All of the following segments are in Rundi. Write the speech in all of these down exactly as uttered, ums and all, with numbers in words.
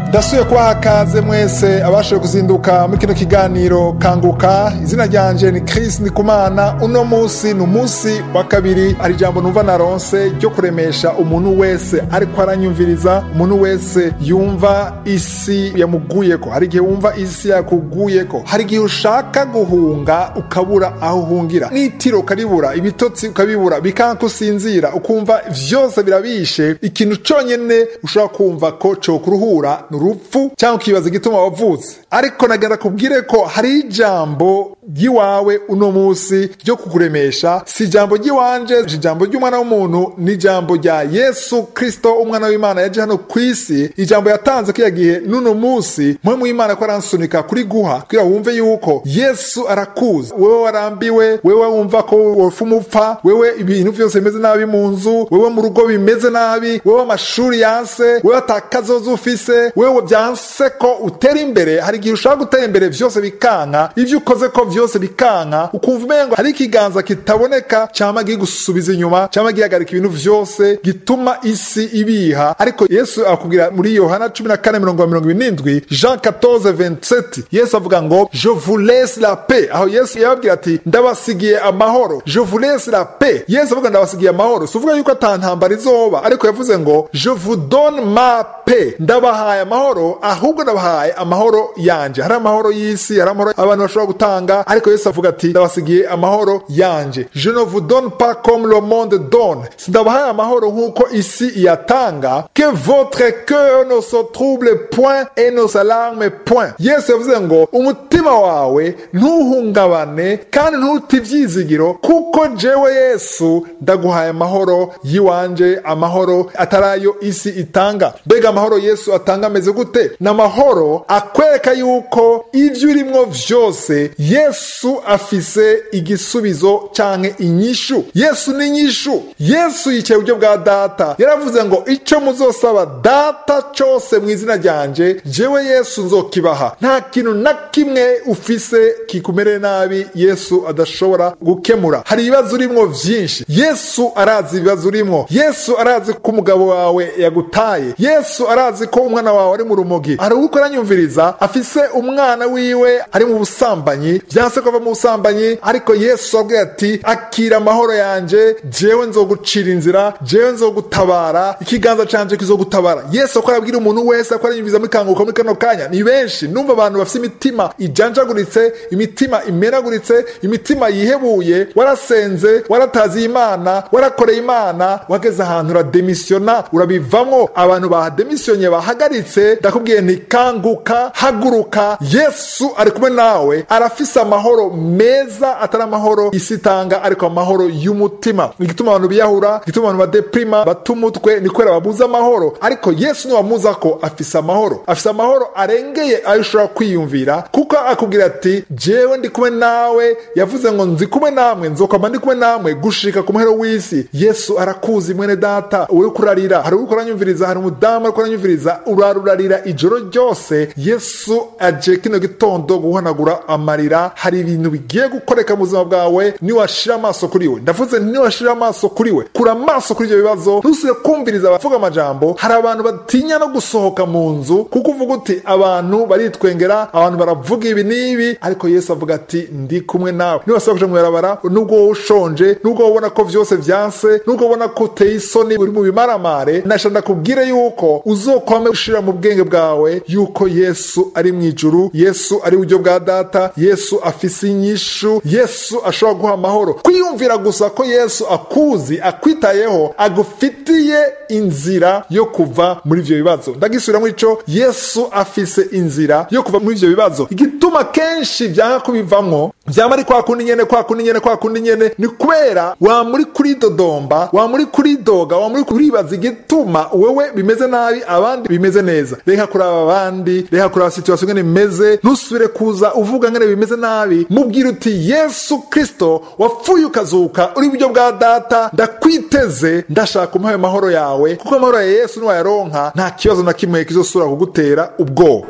Ndasuye kubaha kaze mwese abashoboye kuzinduka muri kino kiganiro Kanguka. Izina ryanje ni Chris Ndikumana. Uno musi ni umunsi wa kabiri, ari jambo numva naronse ryo kuremesha umuntu wese ariko aranyumviriza, umuntu wese yumva isi yamuguyeko. Hari igihe wumva isi yakuguyeko, hari igihe ushaka guhunga ukabura aho uhungira, n'itiro ukaribura, ibitotsi ukabibura, bikanka usinzira, ukumva vyose birabishe. Ikintu conyene ushobora kumva ko co kuruhura urupfu cyangwa ukibaza igituma wavutse. Ariko nagenda kubwire ko hari ijambo ry'iwawe uno musi ryo kukuremesha. Si ijambo ry'iwanje, si ijambo ry'umwana w'umuntu, ni ijambo rya Yesu Kristo, umwana w'Imana yaje hano kw'isi. Ijambo yatanze kiya gihe n'uno musi mpwemu w'Imana ko aransunika kuri guha kugira wumve yuko Yesu arakuzi. Wewe warambiwe, wewe wumva ko wofu mupfa, wewe ibintu vyose bimeze nabi mu nzu, wewe mu rugo bimeze nabi, wewe amashuri yanse, wewe atakazoza ufise, wewe byanse ko utera imbere. Hari igihe ushaka gutera imbere vyose bikanka, ivyo ukoze ko vyose bikanka, ukumva umengo hari ikiganza kitaboneka cama gigusubiza inyuma, cama gihagarika ibintu vyose, gituma isi ibiha. Ariko Yesu akubwira muri Yohana cumi na kane mirongo mirongo irindwi, Jean quatorze vingt-sept, Yesu avuga ngo je vous laisse la paix. Aho Yesu yababwira ati ndabasigiye amahoro, je vous laisse la paix. Yesu avuga ndabasigiye amahoro, suvuga yuko atantambara izoba, ariko yavuze ngo je vous donne ma paix, ndabahaye amahoro, ahubwo ndabahaye amahoro yanje. Hari amahoro y'isi, hari amahoro abantu bashobora gutanga, ariko Yesu avuga ati ndabasigiye amahoro yanje. Je ne vous donne pas comme le monde donne, sindabahaye amahoro nkuko isi iyatanga. Que votre cœur ne se trouble point et ne s'alarme point. Yesu yavuze ngo umutima wawe ntuhungabane kandi ntute ivyizigiro, kuko jewe Yesu ndaguhaye amahoro yiwanje, amahoro atarayo isi itanga. Mbega amahoro Yesu atanga ameze gute? N'amahoro akwereka yuko ivyo urimwo vyose Yesu afise igisubizo canke inyishu. Yesu ni inyishu. Yesu yicaye uburyo bwa data, yaravuze ngo ico muzosaba data cose mu izina ryanje jewe Yesu nzokibaha. Nta kintu na kimwe ufise kikumere nabi Yesu adashobora gukemura. Hari ibibazo urimwo vyinshi, Yesu arazi ibibazo urimwo. Yesu arazi ko umugabo wawe yagutaye, Yesu arazi ko umwana wawe ari mu rumogi, ari uko aranyumviriza, afise umwana wiwe ari mu busambanyi, vyanse ko ava mu busambanyi, ariko Yesu abwira ati akira amahoro yanje, jewe nzogucira inzira, jewe nzogutabara, ikiganza canje kizogutabara. Yesu akora abwira umuntu wese akora anyumviriza muri Kanguka muri kano kanya. Ni benshi numva abantu bafise imitima ijanjaguritse, imitima imenaguritse, imitima yihebuye, warasenze, waratazi Imana, warakoreye Imana, wageze ahantu urademisiona, urabivamwo. Abantu bahademisiyonye bahagaritse, ndakubwiye nti kanguka, haguruka. Yesu ari kumwe nawe, arafise amahoro meza, atari amahoro isi itanga, ariko amahoro y'umutima. Igituma abantu biyahura, igituma abantu badeprima, batumutwe, ni kwera babuza amahoro. Ariko Yesu ni wamuza ko afise amahoro, afise amahoro arengeye ayo ushobora kwiyumvira, kuko akubwira ati jewe ndi kumwe nawe. Yavuze ngo nzi kumwe namwe, nzokwama ndi kumwe namwe gushika ku muhero w'isi. Yesu arakuzi mwene data, uri kurarira, hari uri kuranyumviriza, hari umudamu ari kuranyumviriza, urarurarira ijoro ryose. Yesu aje kino gitondo guhanagura amarira. Hari ibintu bigiye gukoreka mu buzima bwawe niwashira amaso kuri we. Ndavuze niwashira amaso kuri we, kura amaso kuri ibyo bibazo, ntusubire kumviriza abavuga amajambo. Hari abantu batinya no gusohoka mu nzu kuko uvuga uti abantu baritwengera, abantu baravuga ibi n'ibi, ariko Yesu avuga ati ndi kumwe nawe. Niwasaba kuja mu barabara, nubwo wowe ushonje, nubwo ubona ko vyose vyanse, nubwo ubona ko uteye isoni, uri mu bimaramare, nashanda kubwire yuko uzokwame ushira mu bwenge bwawe yuko Yesu ari mu ijuru, Yesu ari uburyo bwa data, Yesu afise inyishu, Yesu ashobora guha amahoro. Kwiyumvira gusa ko Yesu akuzi, akwitayeho, agufitiye inzira yo kuva muri ivyo bibazo. Ndagisubiramo ico, Yesu afise inzira yo kuva muri ivyo bibazo. Igituma kenshi vyanga kubivamwo, vyama ari kwa kundi nyene, kwa kundi nyene, kwa kundi nyene, ni kwera wa muri kuri dodomba, wa muri kuri doga, wa muri kuribaza igituma wewe bimeze nabi, abandi bimeze neza. Reka kuraba abandi, reka kuraba situation ngene imeze, ntusubire kuza uvuga ngene bimeze nabi. Mubwira uti Yesu Kristo wapfuye ukazuka, uri buryo bwa data, ndakwiteze, ndashaka umuhaye amahoro yawe, kuko amahoro ya Yesu niwayaronka nta kibazo na kimwe kizosubira kugutera ubwoba.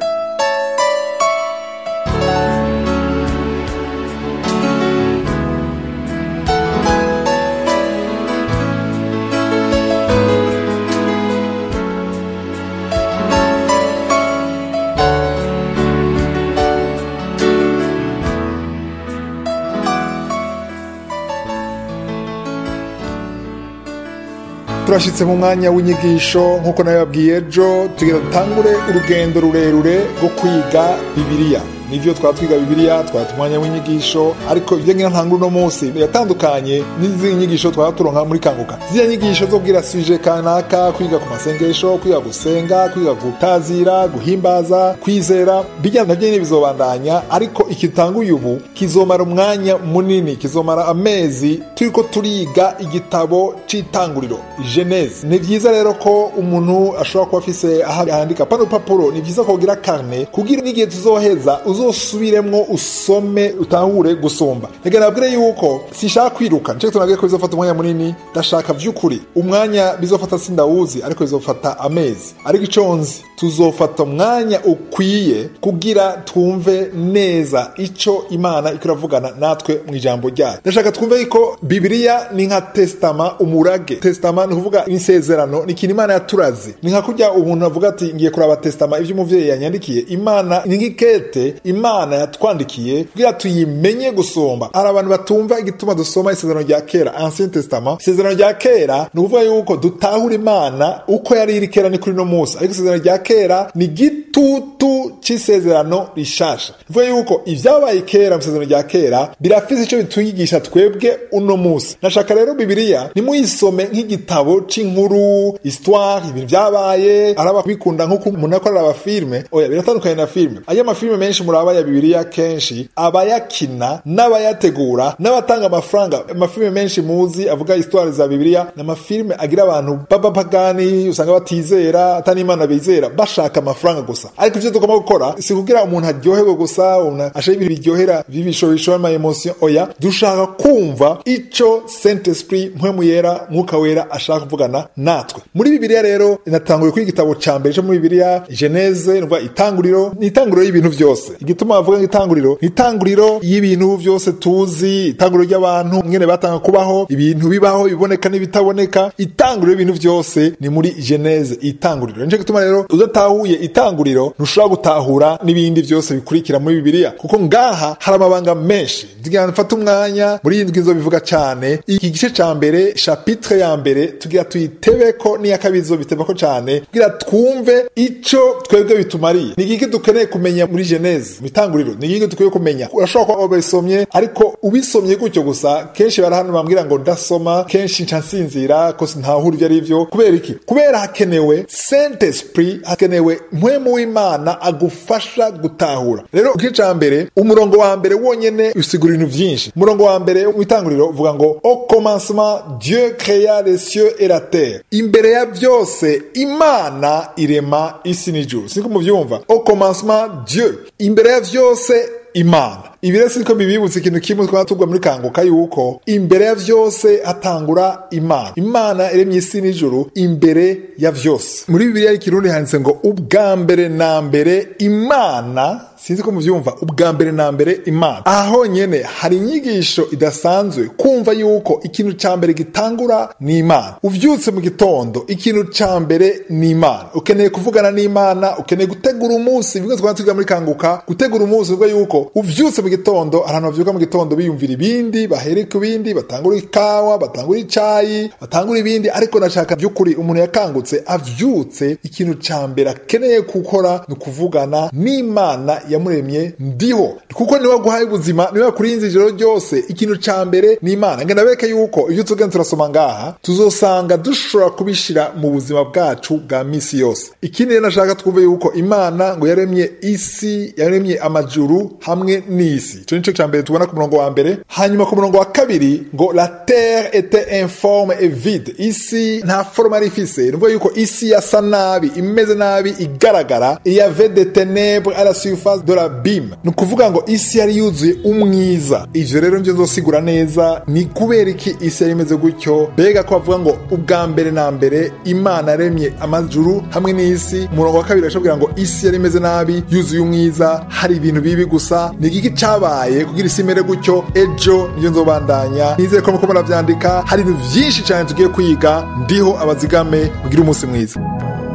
turashitse mu mwanya w'inyigisho nk'uko nabibabwiye ejo tugira dutangure urugendo rurerure rwo kwiga Bibiliya. Nivyo twatwiga Bibiliya, twata umwanya w'inyigisho, ariko ivyo ngira ntangura uno munsi biratandukanye n'izindi nyigisho twaturonka muri Kanguka. Ziriya nyigisho zo kugira sujet kanaka, kwiga ku masengesho, kwiga gusenga, kwiga gutazira, guhimbaza, kwizera, bijya navyo bizobandanya, ariko ikitanguye ubu kizomara umwanya munini, kizomara amezi turiko turiga igitabo c'itanguriro, Genese. Ni vyiza rero ko umuntu ashobora kuba afise ahandika pano papuro, ni vyiza ko ugira carnet kugira n'igihe tuzoheza uzosubiremwo usome utahure gusumba. Reka nabwire yuko sishaka kwiruka, nce tunabwiye ko bizofata umwanya munini, ndashaka vy'ukuri umwanya bizofata sindawuzi, ariko bizofata amezi. Ariko ico nzi tuzofata umwanya ukwiye kugira twumve neza ico Imana ikuravugana natwe mu ijambo ryayo. Ndashaka twumve ko Bibiliya ni nka testament, umurage. Testament ni kuvuga insezerano, ni kintu Imana yaturaze. Ni nka kurya umuntu avuga ati ngiye kuraba testament ivyo umuvyeyi yanyandikiye. Imana ni ngikete Imana yatwandikiye kugira tuyimenye gusomba. Ari abantu batumva igituma dusoma isezerano rya kera, Ancien Testament. Isezerano rya kera ni kuvuga yuko dutahura Imana uko yari iri kera ni kuri no munsi, ariko isezerano rya kera ni gitutu c'isezerano rishasha. Kuvuga yuko ivyabaye kera mu isezerano rya kera birafise ico bitunyigisha twebwe uno munsi. Nashaka rero Bibiliya nimuyisome nk'igitabo c'inkuru, histoire, ibintu vyabaye. Araba kubikunda nk'uko umuntu akorera aba filme, oya biratandukanye na filme. Aya mafilme menshi muraba ya Bibiliya kenshi abayakina n'abayategura n'abatanga amafaranga. Amafilme menshi muzi avuga histoire za Bibiliya na amafilme agira abantu babapagani, usanga batizera atani Imana bizera, bashaka amafaranga gusa. Ariko ivyo tugomba gukora si kugira umuntu aryoherwe gusa, umuntu ashaye ibintu biryohera bibishobisho ama emotion. Oya, dushaka kumva ico Saint Esprit mpwemu yera mwuka wera ashaka kuvugana natwe. Muri Bibiliya rero inatanguye kuri igitabo ca mbere cyo muri Bibiliya, Genese, nuva itanguriro, ni itanguriro y'ibintu vyose. Igituma bavuga ngo itanguriro, ni itanguriro y'ibintu vyose tuzi, itanguriro ry'abantu ngene batanga kubaho, ibintu bibaho, biboneka n'ibitaboneka. Itanguriro y'ibintu vyose ni muri Genese, itanguriro. Nje gituma rero udatahuye itanguriro ntushobora gutahura n'ibindi vyose bikurikira muri Bibiliya, kuko ngaha hari amabanga menshi. Tugira nfata umwanya muri indwi nzo bivuga cyane. Iki gice ca mbere, chapitre ya mbere, tugira tuyitebeko n'iya kabizo bitebako cyane kugira twumve ico twebwe bitumariye. Ni iki dukeneye kumenya muri Genese, mitanguriro. Ni iki dukwiye kumenya. Urashobora kuba ubisomye, ariko ubisomye gutyo gusa kenshi barahano bambwira ngo ndasoma, kenshi ncansinzira ko sintahura ivyo ari vyo. Kubera iki? Kubera hakenewe Saint Esprit, hakenewe mpwemu w'Imana agufasha gutahura. Rero igice ca mbere, umurongo wa mbere wonyene usigura ibintu vyinshi. Umurongo wa mbere w'itanguriro uvuga ngo au commencement Dieu créa les cieux et la terre. Imbere ya vyose Imana irema isi n'ijuru. Siko muvyumva? Au commencement Dieu. Imbere ya vyose Imana. Ibire siko bibibutse ikintu kimwe twatugwa muri Kanguka yuko imbere ya vyose hatangura Imana. Imana iremye isi n'ijuru imbere ya vyose. Muri Bibiliya y'ikirundi handitse ngo ubwa mbere na mbere Imana, sinzi ko muvyumva, ubwa mbere na mbere Imana. Aho nyene hari inyigisho idasanzwe kumva yuko ikintu ca mbere gitangura ni Imana. Uvyutse mu gitondo ikintu ca mbere ni Imana. Ukeneye kuvugana n'Imana, ukeneye gutegura umunsi, bimwe twatwiga muri Kanguka, gutegura umunsi ubwo yuko uvyutse mu gitondo, abantu bavyuka mu gitondo biyumvira ibindi, bahereka ibindi, batangura ikawa, batangura icayi, batangura ibindi. Ariko nashaka by'ukuri umuntu yakangutse avyutse ikintu ca mbere akeneye gukora ni kuvugana n'Imana yamuremye ndiho, kuko niwe guhaye ubuzima, niwe kurinze ijoro ryose. Ikintu ca mbere ni Imana. Ngenda beke yuko ivyo tugenda turasoma ngaha tuzosanga dushobora kubishira mu buzima bwacu bwa misi yose. Ikindi nashaka twumve yuko Imana ngo yaremye isi, yaremye amajuru hamwe n'isi. Ico nico ca mbere tubona ku murongo wa mbere. Hanyuma ku murongo wa kabiri ngo la terre était informe et vide. Isi nta forme ari ifise. Nuvuga yuko isi yasa nabi, imeze nabi, igaragara. Il y avait des ténèbres à la surface de l'abîme. Ni kuvuga ngo isi yari yuzuye umwiza. Ivyo rero nje nzosigura neza ni kubera iki isi yari imeze gutyo. Bega ko bavuga ngo ubwa mbere na mbere Imana yaremye amajuru hamwe n'isi. Umurongo wa kabiri ashobora ngo isi yari imeze nabi, yuzuye umwiza, hari ibintu bibi gusa. Ni iki cabaye kugira isi imere gutyo? Ejo niyo nzobandanya. Nizeye ko muko muravyandika. Hari ibintu vyinshi cyane tugiye kwiga. Ndiho abazigame mugira umunsi mwiza.